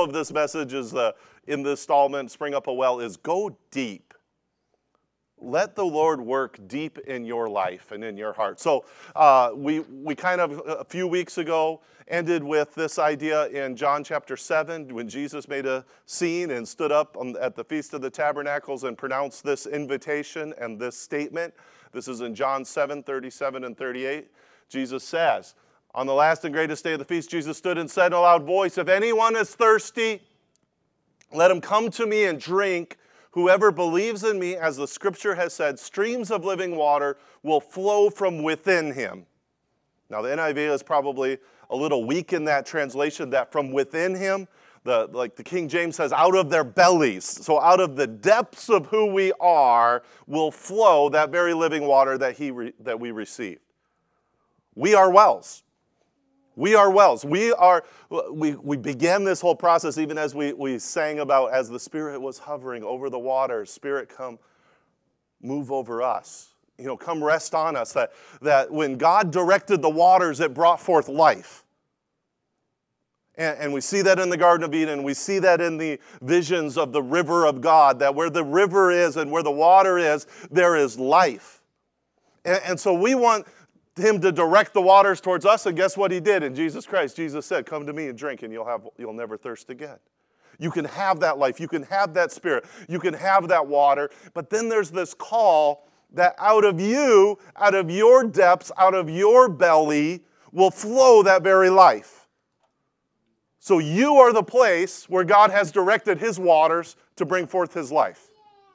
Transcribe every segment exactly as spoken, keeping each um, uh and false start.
of this message is the, in this installment, Spring Up a Well, is go deep. Let the Lord work deep in your life and in your heart. So uh, we we kind of, a few weeks ago, ended with this idea in John chapter seven, when Jesus made a scene and stood up on, at the Feast of the Tabernacles and pronounced this invitation and this statement. This is in John seven, thirty-seven and thirty-eight. Jesus says, on the last and greatest day of the feast, Jesus stood and said in a loud voice, if anyone is thirsty, let him come to me and drink. Whoever believes in me, as the scripture has said, streams of living water will flow from within him. Now, the N I V is probably a little weak in that translation, that from within him, the, like the King James says, out of their bellies. So out of the depths of who we are will flow that very living water that, he re, that we receive. We are wells. We are wells. We are, we, we began this whole process even as we, we sang about, as the Spirit was hovering over the waters, Spirit, come move over us. You know, come rest on us. That, that when God directed the waters, it brought forth life. And, and we see that in the Garden of Eden. We see that in the visions of the river of God, that where the river is and where the water is, there is life. And, and so we want him to direct the waters towards us, and guess what he did in Jesus Christ? Jesus said, come to me and drink, and you'll have you'll never thirst again. You can have that life. You can have that Spirit. You can have that water. But then there's this call that out of you, out of your depths, out of your belly, will flow that very life. So you are the place where God has directed his waters to bring forth his life.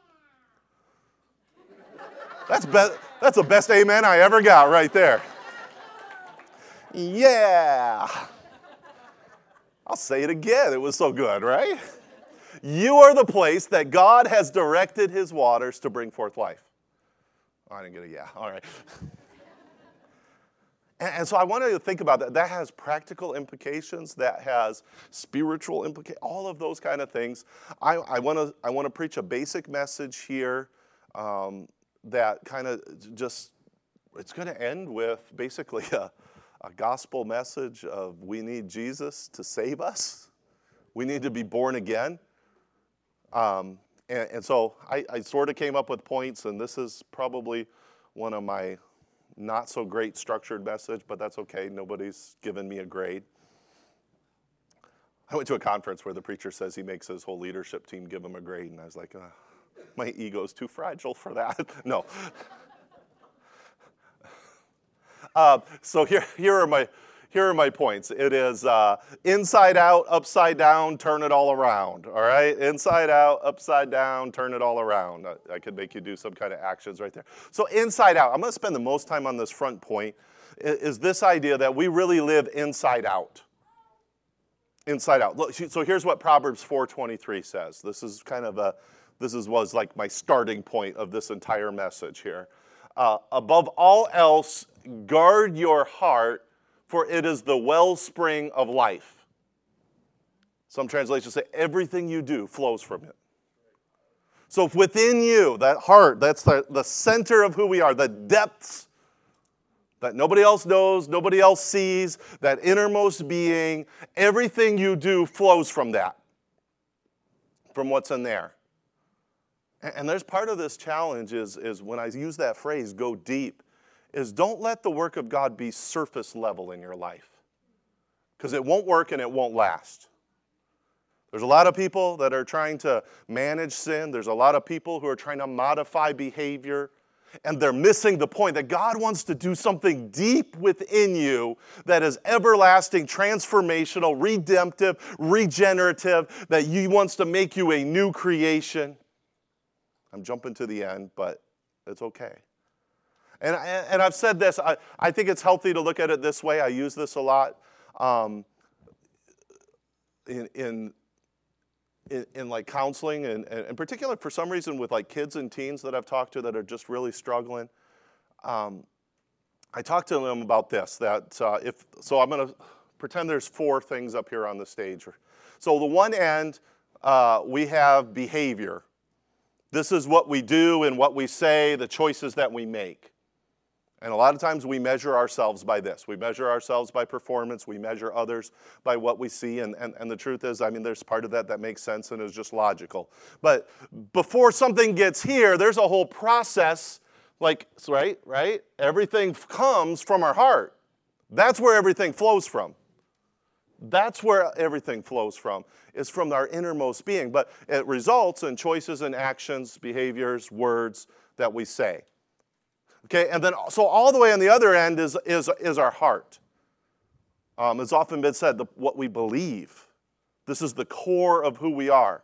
That's be- that's the best amen I ever got right there. Yeah. I'll say it again. It was so good, right? You are the place that God has directed his waters to bring forth life. Oh, I didn't get a yeah. All right. And, and so I wanted to think about that. That has practical implications. That has spiritual implications. All of those kind of things. I, I want to I want to preach a basic message here. Um, that kind of just, it's going to end with basically a, a gospel message of we need Jesus to save us. We need to be born again. Um, and, and so I, I sort of came up with points, and this is probably one of my not so great structured message, but that's okay. Nobody's given me a grade. I went to a conference where the preacher says he makes his whole leadership team give him a grade, and I was like, uh, my ego's too fragile for that. No. Uh, so here, here are my, here are my points. It is uh, inside out, upside down, turn it all around. All right, inside out, upside down, turn it all around. I, I could make you do some kind of actions right there. So inside out, I'm going to spend the most time on this front point. Is, is this idea that we really live inside out. Inside out. Look, so here's what Proverbs four twenty-three says. This is kind of a This is, was like my starting point of this entire message here. Uh, above all else, guard your heart, for it is the wellspring of life. Some translations say everything you do flows from it. So if within you, that heart, that's the, the center of who we are, the depths that nobody else knows, nobody else sees, that innermost being, everything you do flows from that, from what's in there. And there's part of this challenge is, is when I use that phrase, go deep, is don't let the work of God be surface level in your life. Because it won't work and it won't last. There's a lot of people that are trying to manage sin. There's a lot of people who are trying to modify behavior. And they're missing the point that God wants to do something deep within you that is everlasting, transformational, redemptive, regenerative, that He wants to make you a new creation. I'm jumping to the end, but it's okay. And, and I've said this, I, I think it's healthy to look at it this way. I use this a lot um, in, in, in, in like counseling, and, and in particular for some reason with like kids and teens that I've talked to that are just really struggling. Um, I talked to them about this, that uh, if, so I'm going to pretend there's four things up here on the stage. So the one end, uh, we have behavior. This is what we do and what we say, the choices that we make. And a lot of times we measure ourselves by this. We measure ourselves by performance. We measure others by what we see. And, and, and the truth is, I mean, there's part of that that makes sense and is just logical. But before something gets here, there's a whole process, like, right, right? Everything comes from our heart. That's where everything flows from. That's where everything flows from, is from our innermost being. But it results in choices and actions, behaviors, words that we say. Okay, and then, so all the way on the other end is, is, is our heart. Um, it's often been said, the, what we believe. This is the core of who we are.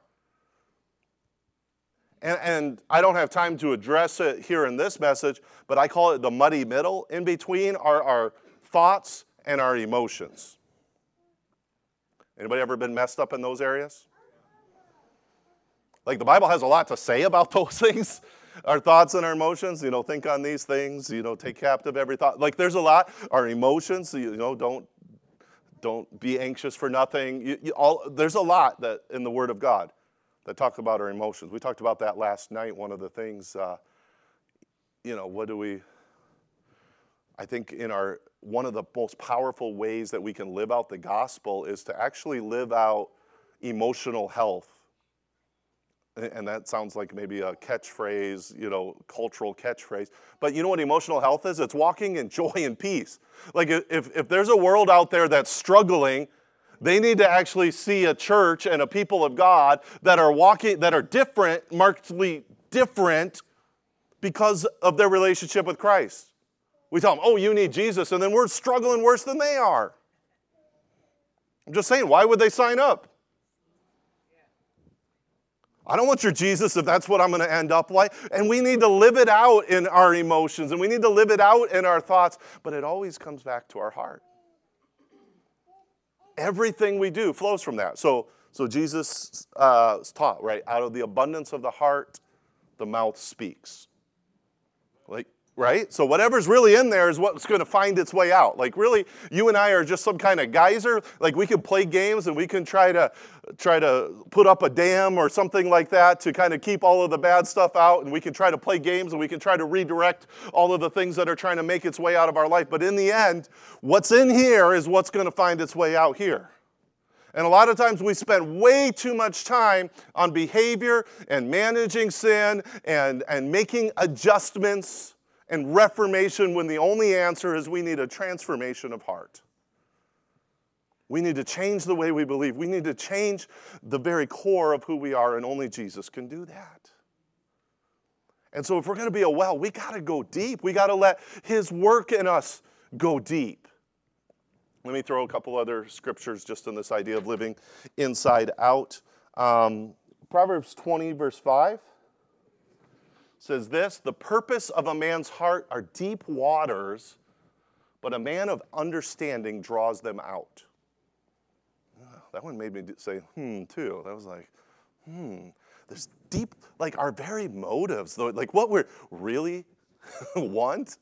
And, and I don't have time to address it here in this message, but I call it the muddy middle. In between are our thoughts and our emotions. Anybody ever been messed up in those areas? Like, the Bible has a lot to say about those things. Our thoughts and our emotions, you know, think on these things, you know, take captive every thought. Like, there's a lot. Our emotions, you know, don't don't be anxious for nothing. You, you, all, there's a lot that in the Word of God that talk about our emotions. We talked about that last night. One of the things, uh, you know, what do we, I think in our, one of the most powerful ways that we can live out the gospel is to actually live out emotional health. And that sounds like maybe a catchphrase, you know, cultural catchphrase. But you know what emotional health is? It's walking in joy and peace. Like if, if there's a world out there that's struggling, they need to actually see a church and a people of God that are walking, that are different, markedly different because of their relationship with Christ. We tell them, oh, you need Jesus, and then we're struggling worse than they are. I'm just saying, why would they sign up? I don't want your Jesus if that's what I'm going to end up like. And we need to live it out in our emotions, and we need to live it out in our thoughts, but it always comes back to our heart. Everything we do flows from that. So, so Jesus uh, taught, right, out of the abundance of the heart, the mouth speaks. Like, right? So whatever's really in there is what's going to find its way out. Like, really, you and I are just some kind of geyser. Like, we can play games and we can try to try to put up a dam or something like that to kind of keep all of the bad stuff out, and we can try to play games and we can try to redirect all of the things that are trying to make its way out of our life. But in the end, what's in here is what's going to find its way out here. And a lot of times we spend way too much time on behavior and managing sin and, and making adjustments and reformation when the only answer is we need a transformation of heart. We need to change the way we believe. We need to change the very core of who we are, and only Jesus can do that. And so if we're going to be a well, we got to go deep. We got to let his work in us go deep. Let me throw a couple other scriptures just on this idea of living inside out. Um, Proverbs twenty, verse five. Says this, the purpose of a man's heart are deep waters, but a man of understanding draws them out. That one made me say, hmm, too. That was like, hmm. There's deep, like our very motives, though, like what we really want.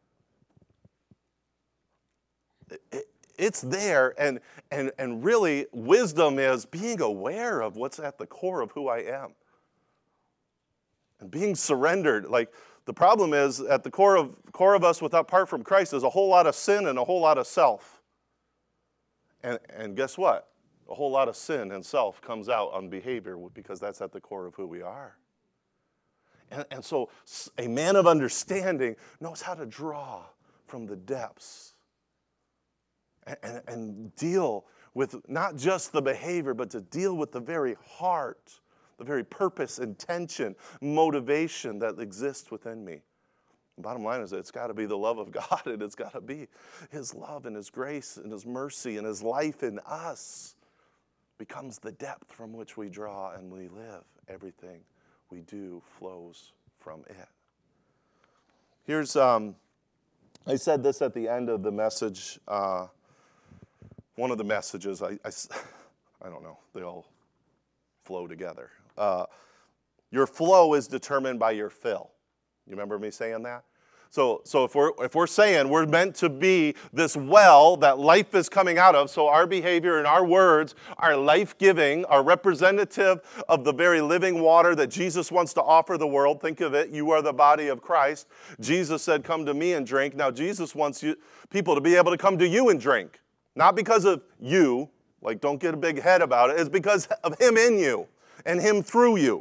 It, it, it's there, and, and, and really wisdom is being aware of what's at the core of who I am. And being surrendered. Like, the problem is, at the core of core of us, without apart from Christ, is a whole lot of sin and a whole lot of self. And, and guess what? A whole lot of sin and self comes out on behavior because that's at the core of who we are. And, and so a man of understanding knows how to draw from the depths and, and, and deal with not just the behavior, but to deal with the very heart, the very purpose, intention, motivation that exists within me. The bottom line is that it's got to be the love of God, and it's got to be his love and his grace and his mercy and his life in us becomes the depth from which we draw and we live. Everything we do flows from it. Here's, um, I said this at the end of the message, uh, one of the messages, I, I, I don't know, they all flow together. Uh, your flow is determined by your fill. You remember me saying that? So, so if we're if we're saying we're meant to be this well that life is coming out of, so our behavior and our words are life-giving, are representative of the very living water that Jesus wants to offer the world. Think of it, you are the body of Christ. Jesus said, come to me and drink. Now Jesus wants you, people to be able to come to you and drink. Not because of you, like don't get a big head about it, it's because of him in you and him through you.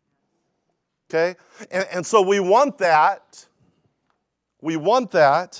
Okay? And, and so we want that. We want that.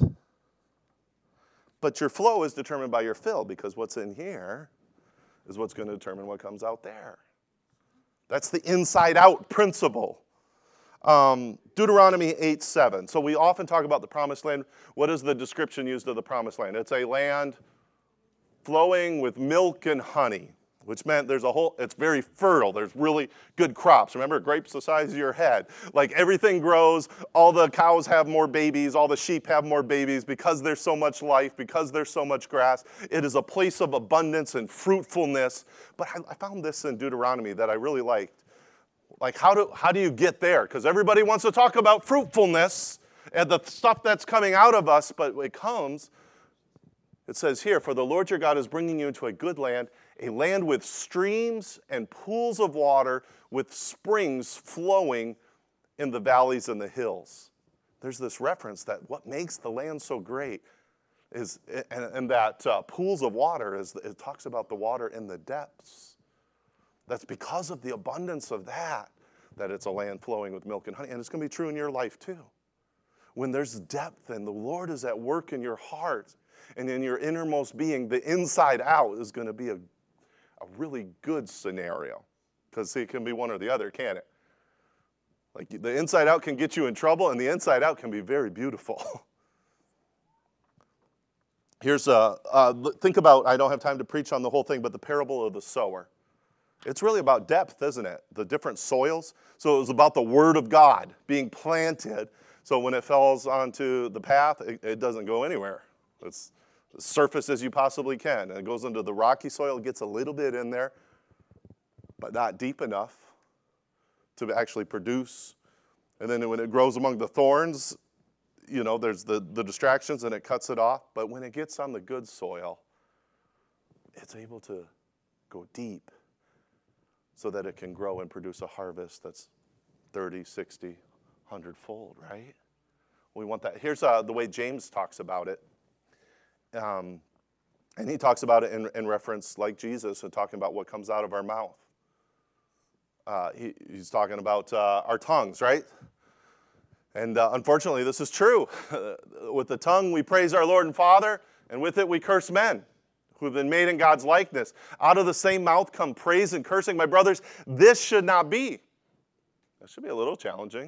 But your flow is determined by your fill, because what's in here is what's going to determine what comes out there. That's the inside-out principle. Um, Deuteronomy eight seven. So we often talk about the promised land. What is the description used of the promised land? It's a land flowing with milk and honey, which meant there's a whole, it's very fertile. There's really good crops. Remember, grapes the size of your head. Like everything grows, all the cows have more babies, all the sheep have more babies because there's so much life, because there's so much grass. It is a place of abundance and fruitfulness. But I, I found this in Deuteronomy that I really liked. Like how do, how do you get there? Because everybody wants to talk about fruitfulness and the stuff that's coming out of us, but it comes, it says here, for the Lord your God is bringing you into a good land, a land with streams and pools of water, with springs flowing in the valleys and the hills. There's this reference that what makes the land so great is, and, and that uh, pools of water, is it talks about the water in the depths. That's because of the abundance of that, that it's a land flowing with milk and honey. And it's going to be true in your life too. When there's depth and the Lord is at work in your heart and in your innermost being, the inside out is going to be a A really good scenario, because it can be one or the other, can't it? Like the inside out can get you in trouble, and the inside out can be very beautiful. Here's a, uh, think about, I don't have time to preach on the whole thing, but the parable of the sower. It's really about depth, isn't it? The different soils. So it was about the word of God being planted. So when it falls onto the path, it, it doesn't go anywhere. It's surface as you possibly can. And it goes into the rocky soil, it gets a little bit in there, but not deep enough to actually produce. And then when it grows among the thorns, you know, there's the, the distractions and it cuts it off. But when it gets on the good soil, it's able to go deep so that it can grow and produce a harvest that's thirty, sixty, one hundred fold, right? We want that. Here's uh, the way James talks about it. Um, and he talks about it in, in reference, like Jesus, and talking about what comes out of our mouth. Uh, he, he's talking about uh, our tongues, right? And uh, unfortunately, this is true. With the tongue, we praise our Lord and Father, and with it, we curse men who have been made in God's likeness. Out of the same mouth come praise and cursing. My brothers, this should not be. That should be a little challenging.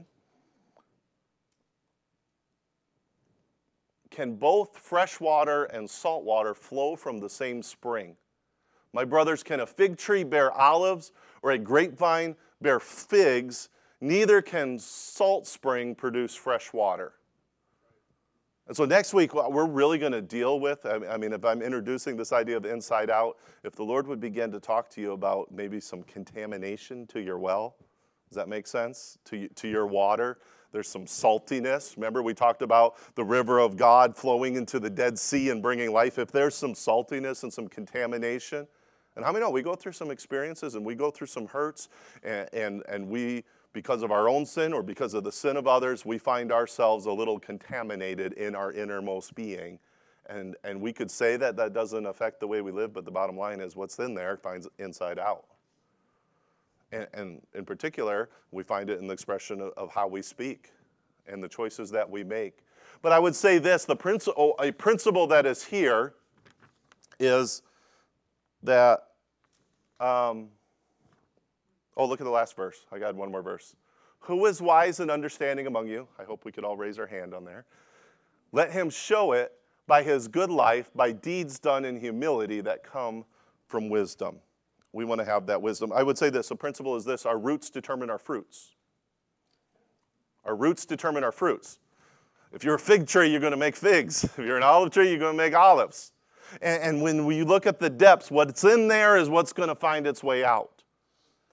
Can both fresh water and salt water flow from the same spring? My brothers, can a fig tree bear olives or a grapevine bear figs? Neither can salt spring produce fresh water. And so next week, what we're really going to deal with, I mean, if I'm introducing this idea of the inside out, if the Lord would begin to talk to you about maybe some contamination to your well, does that make sense? To, to your water? There's some saltiness. Remember, we talked about the river of God flowing into the Dead Sea and bringing life. If there's some saltiness and some contamination, and how many know we go through some experiences and we go through some hurts, and, and, and we, because of our own sin or because of the sin of others, we find ourselves a little contaminated in our innermost being. And, and we could say that that doesn't affect the way we live, but the bottom line is what's in there finds inside out. And, and in particular, we find it in the expression of, of how we speak and the choices that we make. But I would say this, the principle, a principle that is here is that, um, oh, look at the last verse. I got one more verse. Who is wise and understanding among you? I hope we could all raise our hand on there. Let him show it by his good life, by deeds done in humility that come from wisdom. We want to have that wisdom. I would say this, the principle is this, our roots determine our fruits. Our roots determine our fruits. If you're a fig tree, you're going to make figs. If you're an olive tree, you're going to make olives. And, and when we look at the depths, what's in there is what's going to find its way out.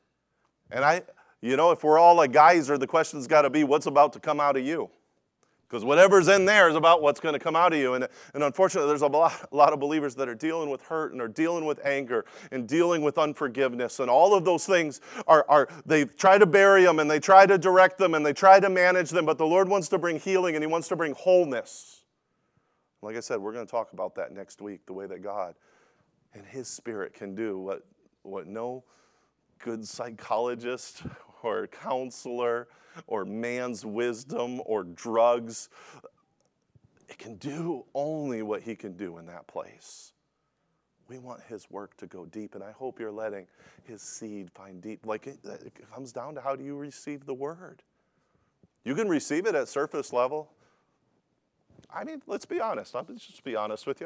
And I, you know, if we're all a geyser, the question's got to be, what's about to come out of you? Because whatever's in there is about what's going to come out of you. And, and unfortunately, there's a lot, a lot of believers that are dealing with hurt and are dealing with anger and dealing with unforgiveness. And all of those things are, are, they try to bury them and they try to direct them and they try to manage them. But the Lord wants to bring healing and he wants to bring wholeness. Like I said, we're going to talk about that next week, the way that God and his Spirit can do what, what no good psychologist or counselor or man's wisdom or drugs, it can do only what he can do in that place. We want his work to go deep, and I hope you're letting his seed find deep. Like it, it comes down to how do you receive the word? You can receive it at surface level. I mean, let's be honest. I'll just be honest with you.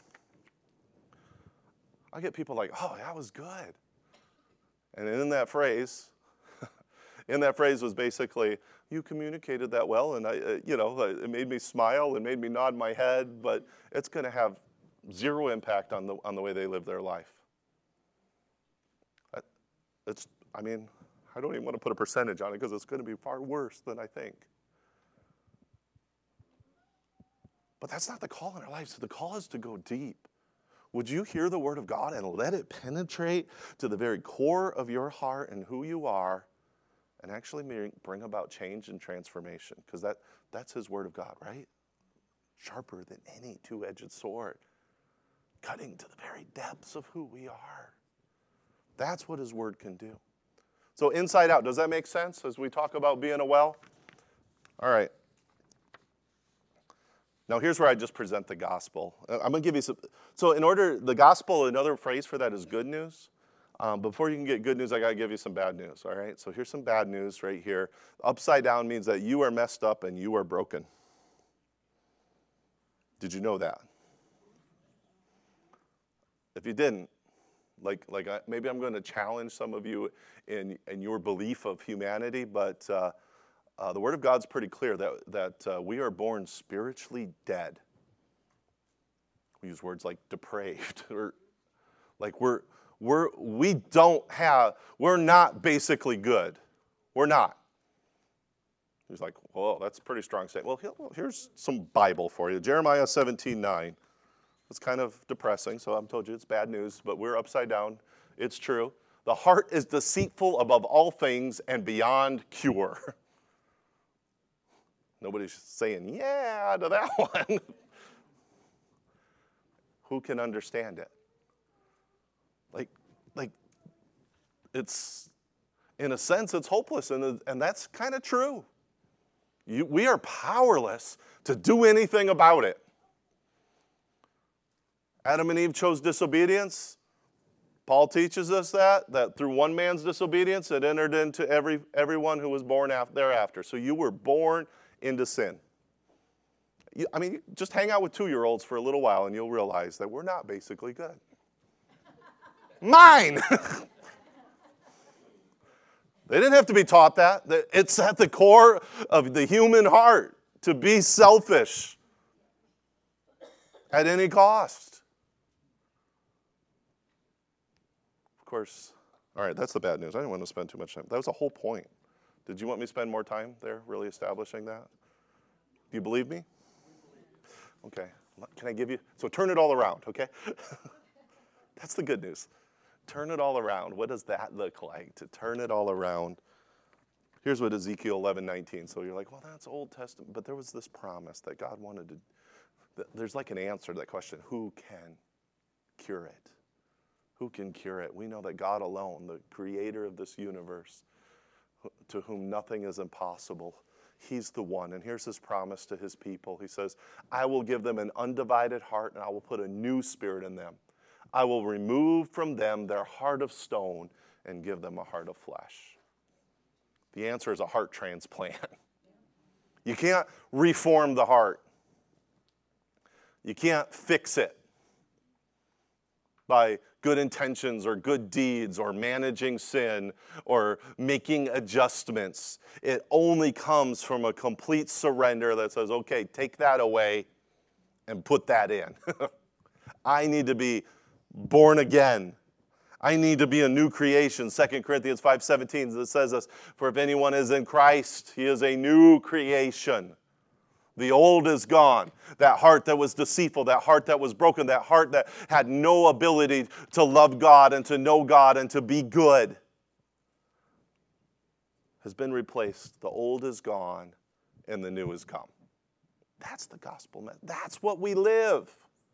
I get people like, oh, that was good. And in that phrase, in that phrase was basically, you communicated that well, and I, uh, you know, it made me smile and made me nod my head, but it's going to have zero impact on the on the way they live their life. It's, I mean, I don't even want to put a percentage on it because it's going to be far worse than I think. But that's not the call in our lives. The call is to go deep. Would you hear the word of God and let it penetrate to the very core of your heart and who you are, and actually bring about change and transformation? Because that, that's his word of God, right? Sharper than any two-edged sword, cutting to the very depths of who we are. That's what his word can do. So inside out, does that make sense as we talk about being a well? All right. Now here's where I just present the gospel. I'm going to give you some. So in order, the gospel, another phrase for that is good news. Um, before you can get good news, I got to give you some bad news, all right? So here's some bad news right here. Upside down means that you are messed up and you are broken. Did you know that? If you didn't, like, like I, maybe I'm going to challenge some of you in, in your belief of humanity, but uh, uh, the Word of God's pretty clear that, that uh, we are born spiritually dead. We use words like depraved, or like we're... We're, we don't have, we're not basically good. We're not. He's like, well, that's a pretty strong statement. Well, here's some Bible for you. Jeremiah seventeen nine. It's kind of depressing, so I'm told you it's bad news, but we're upside down. It's true. The heart is deceitful above all things and beyond cure. Nobody's saying, yeah, to that one. Who can understand it? Like, like, it's, in a sense, it's hopeless, and, and that's kind of true. You, we are powerless to do anything about it. Adam and Eve chose disobedience. Paul teaches us that, that through one man's disobedience, it entered into every everyone who was born after, thereafter. So you were born into sin. You, I mean, just hang out with two-year-olds for a little while, and you'll realize that we're not basically good. Mine. They didn't have to be taught that. It's at the core of the human heart to be selfish at any cost. Of course, all right, that's the bad news. I didn't want to spend too much time. That was the whole point. Did you want me to spend more time there really establishing that? Do you believe me? Okay. Can I give you? So turn it all around, okay? That's the good news. Turn it all around. What does that look like, to turn it all around? Here's what Ezekiel eleven nineteen. So you're like, well, that's Old Testament. But there was this promise that God wanted to, there's like an answer to that question. Who can cure it? Who can cure it? We know that God alone, the creator of this universe, to whom nothing is impossible, he's the one. And here's his promise to his people. He says, I will give them an undivided heart, and I will put a new spirit in them. I will remove from them their heart of stone and give them a heart of flesh. The answer is a heart transplant. You can't reform the heart. You can't fix it by good intentions or good deeds or managing sin or making adjustments. It only comes from a complete surrender that says, okay, take that away and put that in. I need to be born again. I need to be a new creation. Second Corinthians five seventeen that says this, for if anyone is in Christ, he is a new creation. The old is gone. That heart that was deceitful, that heart that was broken, that heart that had no ability to love God and to know God and to be good has been replaced. The old is gone and the new has come. That's the gospel message. That's what we live.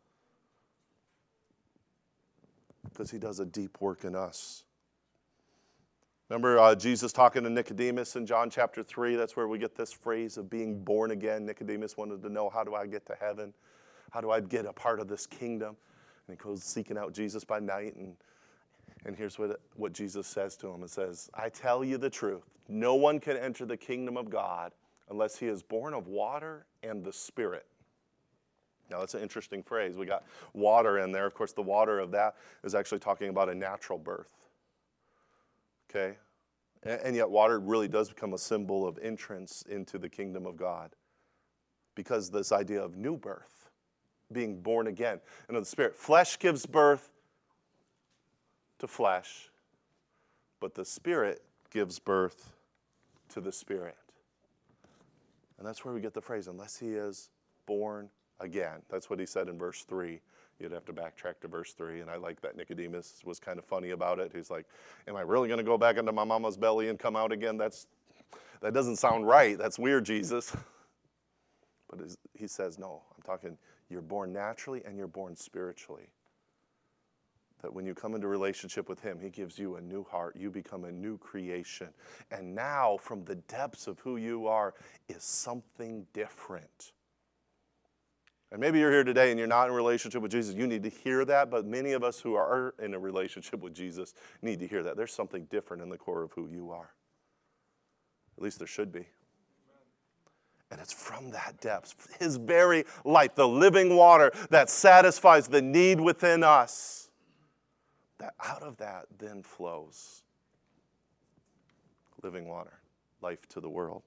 Because he does a deep work in us. Remember uh, Jesus talking to Nicodemus in John chapter three? That's where we get this phrase of being born again. Nicodemus wanted to know, how do I get to heaven? How do I get a part of this kingdom? And he goes seeking out Jesus by night. And, and here's what, what Jesus says to him. It says, I tell you the truth. No one can enter the kingdom of God unless he is born of water and the Spirit. Now, that's an interesting phrase. We got water in there. Of course, the water of that is actually talking about a natural birth. Okay? And yet water really does become a symbol of entrance into the kingdom of God. Because this idea of new birth, being born again. And of the Spirit. Flesh gives birth to flesh, but the Spirit gives birth to the Spirit. And that's where we get the phrase, unless he is born again. That's what he said in verse three. You'd have to backtrack to verse three, and I like that Nicodemus was kind of funny about it. He's like, am I really going to go back into my mama's belly and come out again? That's That doesn't sound right. That's weird, Jesus. But he says, no, I'm talking, you're born naturally and you're born spiritually. That when you come into relationship with him, he gives you a new heart. You become a new creation. And now, from the depths of who you are, is something different. And maybe you're here today and you're not in a relationship with Jesus. You need to hear that, but many of us who are in a relationship with Jesus need to hear that. There's something different in the core of who you are. At least there should be. And it's from that depth, his very life, the living water that satisfies the need within us, that out of that then flows living water, life to the world.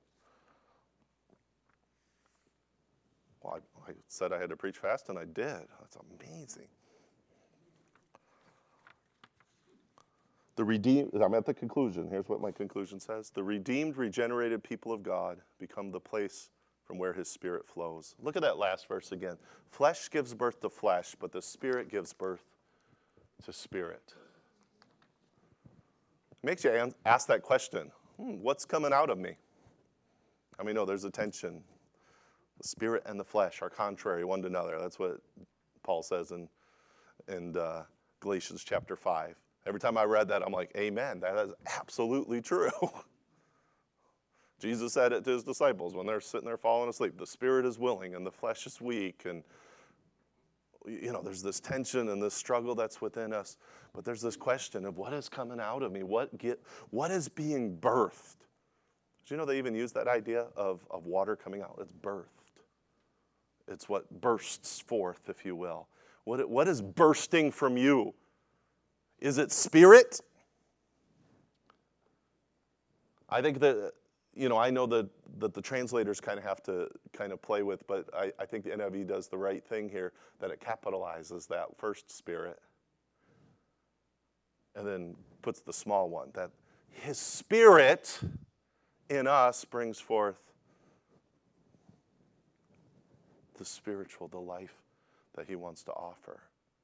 Well, I, I said I had to preach fast, and I did. That's amazing. The redeemed, I'm at the conclusion. Here's what my conclusion says. The redeemed, regenerated people of God become the place from where his Spirit flows. Look at that last verse again. Flesh gives birth to flesh, but the Spirit gives birth to spirit. It makes you ask that question. Hmm, what's coming out of me? I mean, no, there's a tension. The spirit and the flesh are contrary one to another. That's what Paul says in, in uh, Galatians chapter five. Every time I read that, I'm like, amen, that is absolutely true. Jesus said it to his disciples when they're sitting there falling asleep. The spirit is willing and the flesh is weak. And, you know, there's this tension and this struggle that's within us. But there's this question of what is coming out of me? What get? What is being birthed? Do you know they even use that idea of, of water coming out? It's birthed. It's what bursts forth, if you will. What, what is bursting from you? Is it spirit? I think that, you know, I know that, that the translators kind of have to kind of play with, but I, I think the N I V does the right thing here, that it capitalizes that first spirit and then puts the small one, that his Spirit in us brings forth the spiritual, the life that he wants to offer.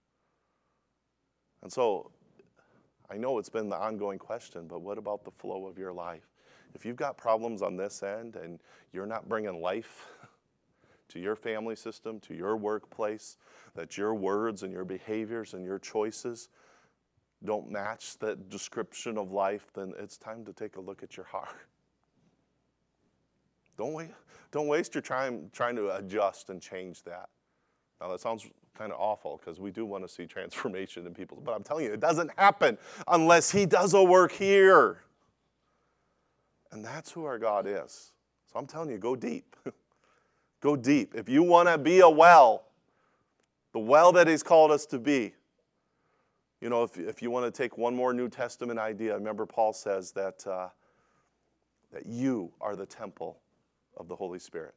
And so I know it's been the ongoing question, but what about the flow of your life? If you've got problems on this end and you're not bringing life to your family system, to your workplace, that your words and your behaviors and your choices don't match that description of life, then it's time to take a look at your heart. Don't wait, don't waste your time trying to adjust and change that. Now, that sounds kind of awful because we do want to see transformation in people. But I'm telling you, it doesn't happen unless he does a work here. And that's who our God is. So I'm telling you, go deep. Go deep. If you want to be a well, the well that he's called us to be. You know, if, if you want to take one more New Testament idea, remember Paul says that, uh, that you are the temple of the Holy Spirit.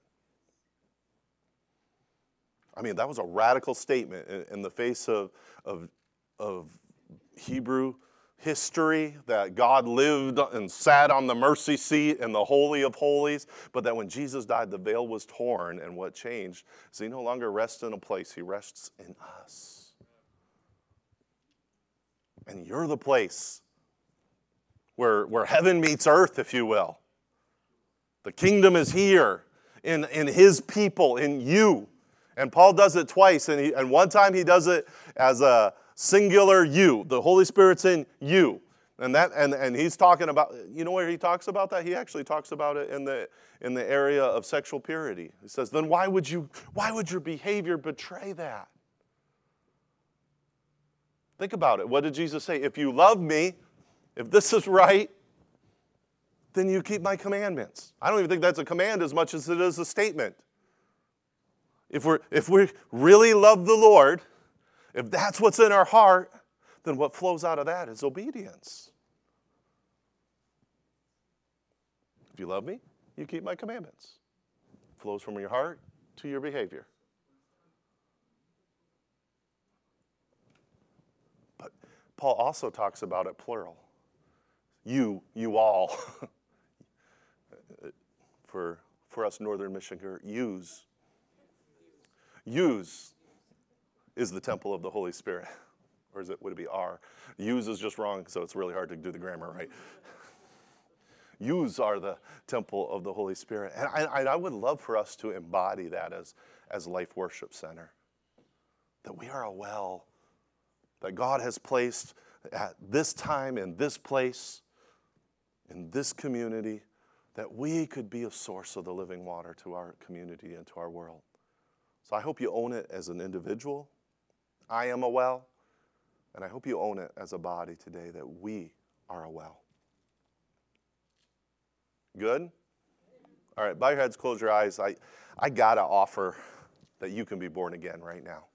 I mean, that was a radical statement in, in the face of, of, of Hebrew, history, that God lived and sat on the mercy seat in the Holy of Holies, but that when Jesus died, the veil was torn, and what changed is he no longer rests in a place, he rests in us. And you're the place where, where heaven meets earth, if you will. The kingdom is here in, in his people, in you. And Paul does it twice, and, he, and one time he does it as a singular you. The Holy Spirit's in you. And that and, and he's talking about, you know where he talks about that? He actually talks about it in the in the area of sexual purity. He says, then why would you why would your behavior betray that? Think about it. What did Jesus say? If you love me, if this is right, then you keep my commandments. I don't even think that's a command as much as it is a statement. If we're if we really love the Lord, if that's what's in our heart, then what flows out of that is obedience. If you love me, you keep my commandments. It flows from your heart to your behavior. But Paul also talks about it plural. You, you all. for, for us Northern Michigan, use. Use is the temple of the Holy Spirit. Or is it, would it be are? Use is just wrong, so it's really hard to do the grammar, right? Yous are the temple of the Holy Spirit. And I, I would love for us to embody that as, as Life Worship Center. That we are a well that God has placed at this time, in this place, in this community, that we could be a source of the living water to our community and to our world. So I hope you own it as an individual. I am a well. And I hope you own it as a body today, that we are a well. Good? All right, bow your heads, close your eyes. I, I got to offer that you can be born again right now.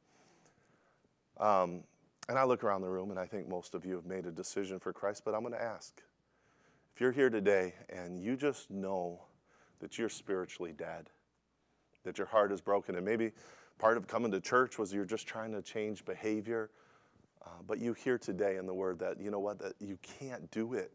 Um, and I look around the room, and I think most of you have made a decision for Christ, but I'm going to ask. If you're here today and you just know that you're spiritually dead, that your heart is broken, and maybe part of coming to church was you're just trying to change behavior, uh, but you hear today in the Word that, you know what, that you can't do it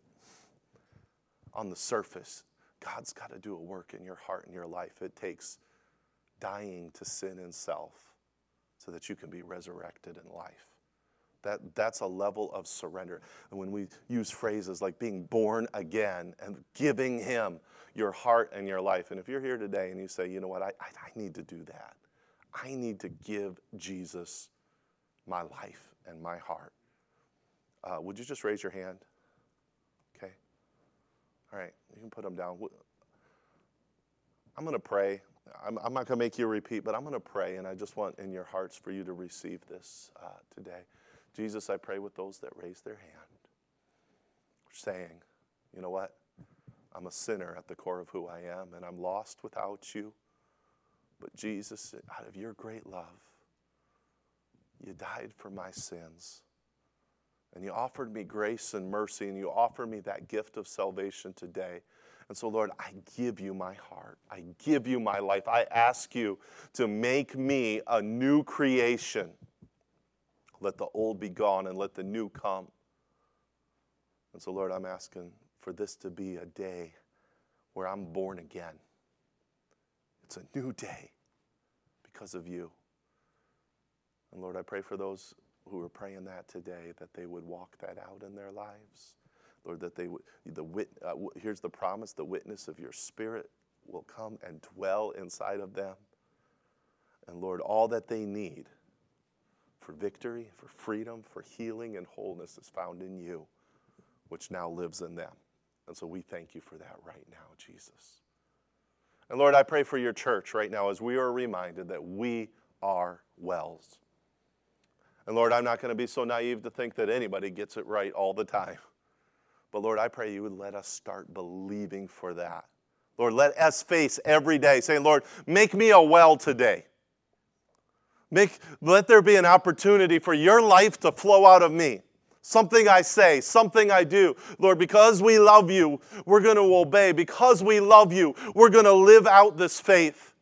on the surface. God's got to do a work in your heart and your life. It takes dying to sin and self so that you can be resurrected in life. That, that's a level of surrender. And when we use phrases like being born again and giving him your heart and your life, and if you're here today and you say, you know what, I, I, I need to do that. I need to give Jesus my life and my heart. Uh, would you just raise your hand? Okay. All right, you can put them down. I'm going to pray. I'm, I'm not going to make you repeat, but I'm going to pray, and I just want in your hearts for you to receive this uh, today. Jesus, I pray with those that raise their hand, saying, you know what? I'm a sinner at the core of who I am, and I'm lost without you. But Jesus, out of your great love, you died for my sins. And you offered me grace and mercy, and you offer me that gift of salvation today. And so, Lord, I give you my heart. I give you my life. I ask you to make me a new creation. Let the old be gone and let the new come. And so, Lord, I'm asking for this to be a day where I'm born again. It's a new day because of you. And Lord, I pray for those who are praying that today, that they would walk that out in their lives. Lord, that they would, the wit, uh, w- here's the promise, the witness of your Spirit will come and dwell inside of them. And Lord, all that they need for victory, for freedom, for healing and wholeness is found in you, which now lives in them. And so we thank you for that right now, Jesus. And Lord, I pray for your church right now as we are reminded that we are wells. And Lord, I'm not going to be so naive to think that anybody gets it right all the time. But Lord, I pray you would let us start believing for that. Lord, let us face every day saying, Lord, make me a well today. Make, let there be an opportunity for your life to flow out of me. Something I say, something I do. Lord, because we love you, we're going to obey. Because we love you, we're going to live out this faith.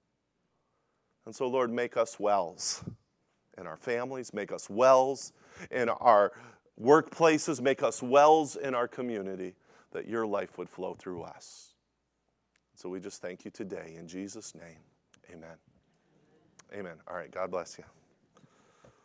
And so, Lord, make us wells in our families. Make us wells in our workplaces, make us wells in our community, that your life would flow through us. So we just thank you today. In Jesus' name, amen. Amen. All right, God bless you.